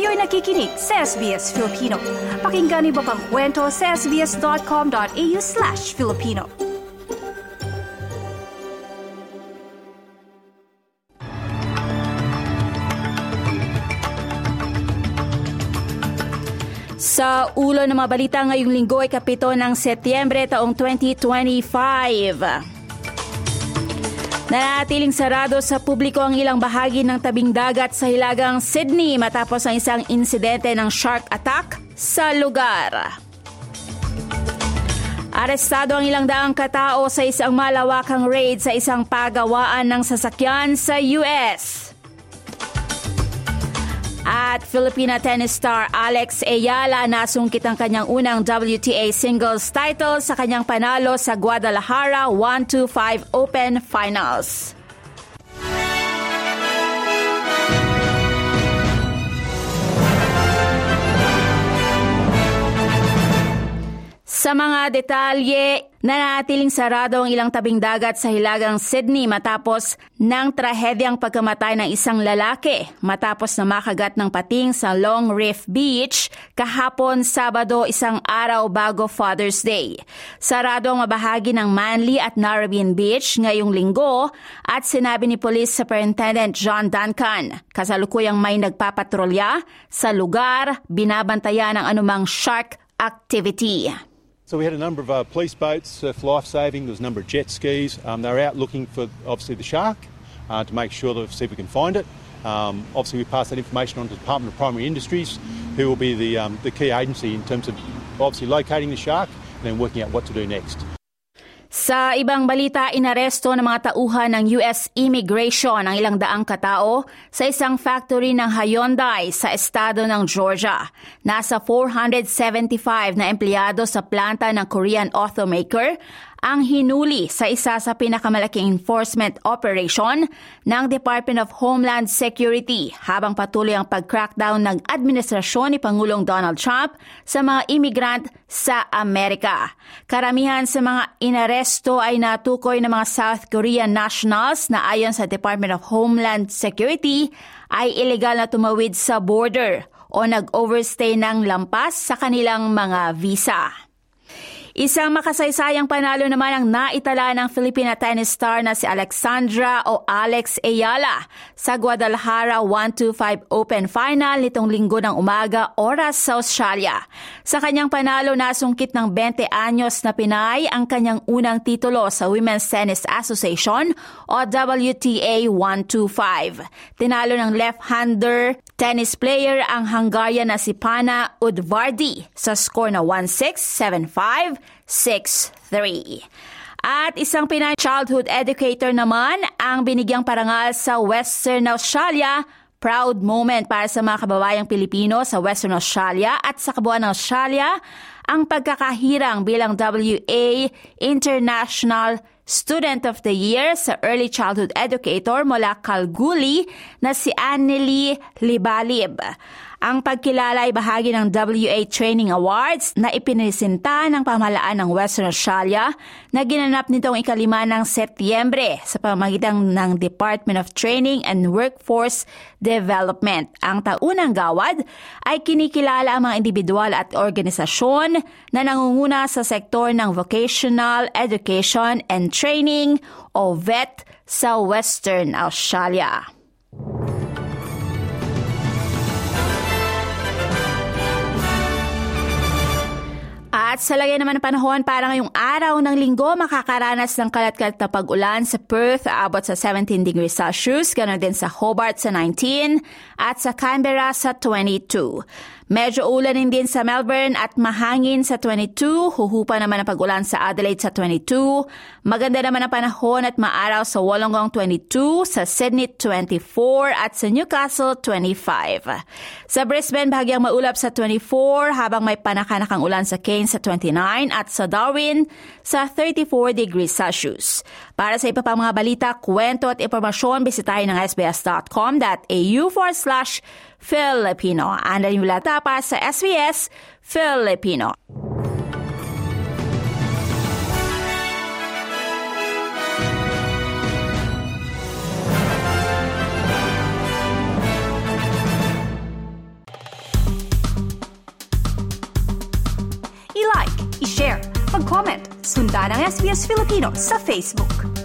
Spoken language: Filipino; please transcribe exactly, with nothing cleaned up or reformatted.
Kayo'y nakikinig sa S B S Filipino. Pakinggan niyo pa ang kwento sa sbs.com.au slash Filipino. Sa ulo ng mga balita ngayong linggo ay kapito ng Setyembre taong twenty twenty-five. Nanatiling sarado sa publiko ang ilang bahagi ng tabing dagat sa hilagang Sydney matapos ang isang insidente ng shark attack sa lugar. Arestado ang ilang daang katao sa isang malawakang raid sa isang pagawaan ng sasakyan sa U S. At Filipina tennis star Alex Ayala nasungkit ang kanyang unang W T A singles title sa kanyang panalo sa Guadalajara one two five Open Finals. Sa mga detalye, nanatiling sarado ang ilang tabing dagat sa hilagang Sydney matapos ng trahedyang pagkamatay ng isang lalaki matapos na makagat ng pating sa Long Reef Beach kahapon Sabado, isang araw bago Father's Day. Sarado ang mabahagi ng Manly at Narrabeen Beach ngayong linggo at sinabi ni Police Superintendent John Duncan, kasalukuyang may nagpapatrolya sa lugar, binabantayan ang anumang shark activity. So we had a number of uh, police boats, surf life-saving, there was a number of jet skis. Um, they were out looking for, obviously, the shark uh, to make sure that, see if we can find it. Um, obviously, we pass that information on to the Department of Primary Industries, who will be the, um, the key agency in terms of, obviously, locating the shark and then working out what to do next. Sa ibang balita, inaresto ng mga tauhan ng U S Immigration ang ilang daang katao sa isang factory ng Hyundai sa estado ng Georgia. Nasa four hundred seventy-five na empleyado sa planta ng Korean automaker ang hinuli sa isa sa pinakamalaking enforcement operation ng Department of Homeland Security habang patuloy ang pag-crackdown ng administrasyon ni Pangulong Donald Trump sa mga immigrant sa Amerika. Karamihan sa mga inaresto ay natukoy ng mga South Korean nationals na ayon sa Department of Homeland Security ay illegal na tumawid sa border o nag-overstay ng lampas sa kanilang mga visa. Isang makasaysayang panalo naman ang naitala ng Filipina tennis star na si Alexandra o Alex Ayala sa Guadalajara one two five Open Final nitong linggo ng umaga oras sa Australia. Sa kanyang panalo, nasungkit ng twenty anyos na Pinay ang kanyang unang titulo sa Women's Tennis Association o W T A one two five. Tinalo ng left-hander tennis player ang Hungarian na si Pana Udvardi sa score na one six, seven five, six three. At isang Pinay childhood educator naman ang binigyang parangal sa Western Australia. Proud moment para sa mga kababayang Pilipino sa Western Australia at sa kabuuan ng Australia ang pagkakahirang bilang W A International Student of the Year sa Early Childhood Educator mula Kalgoorlie na si Anneli Libalib. Ang pagkilala ay bahagi ng W A Training Awards na ipinisinta ng pamahalaan ng Western Australia na ginanap nitong ikalima ng Setyembre sa pamamagitan ng Department of Training and Workforce Development. Ang taunang gawad ay kinikilala ang mga individual at organisasyon na nangunguna sa sektor ng Vocational Education and Training o V E T sa Western Australia. At sa lagay naman ng panahon, para ngayong araw ng linggo, makakaranas ng kalat-kalat na pag-ulan sa Perth, aabot sa seventeen degrees Celsius, ganoon din sa Hobart sa nineteen, at sa Canberra sa twenty-two. Medyo ulanin din sa Melbourne at mahangin sa twenty-two. Huhupa naman ang pag-ulan sa Adelaide sa twenty-two. Maganda naman ang panahon at maaraw sa Wollongong twenty-two, sa Sydney twenty-four at sa Newcastle twenty-five. Sa Brisbane, bahagyang maulap sa twenty-four habang may panakanakang ulan sa Cairns sa twenty-nine at sa Darwin sa thirty-four degrees Celsius. Para sa iba pang mga balita, kwento at impormasyon, bisitahin ng sbs.com.au forward slash Filipino. Anda yung lata pa sa S B S Filipino. I-like, i-share, mag-comment, sundan ang S B S Filipino sa Facebook.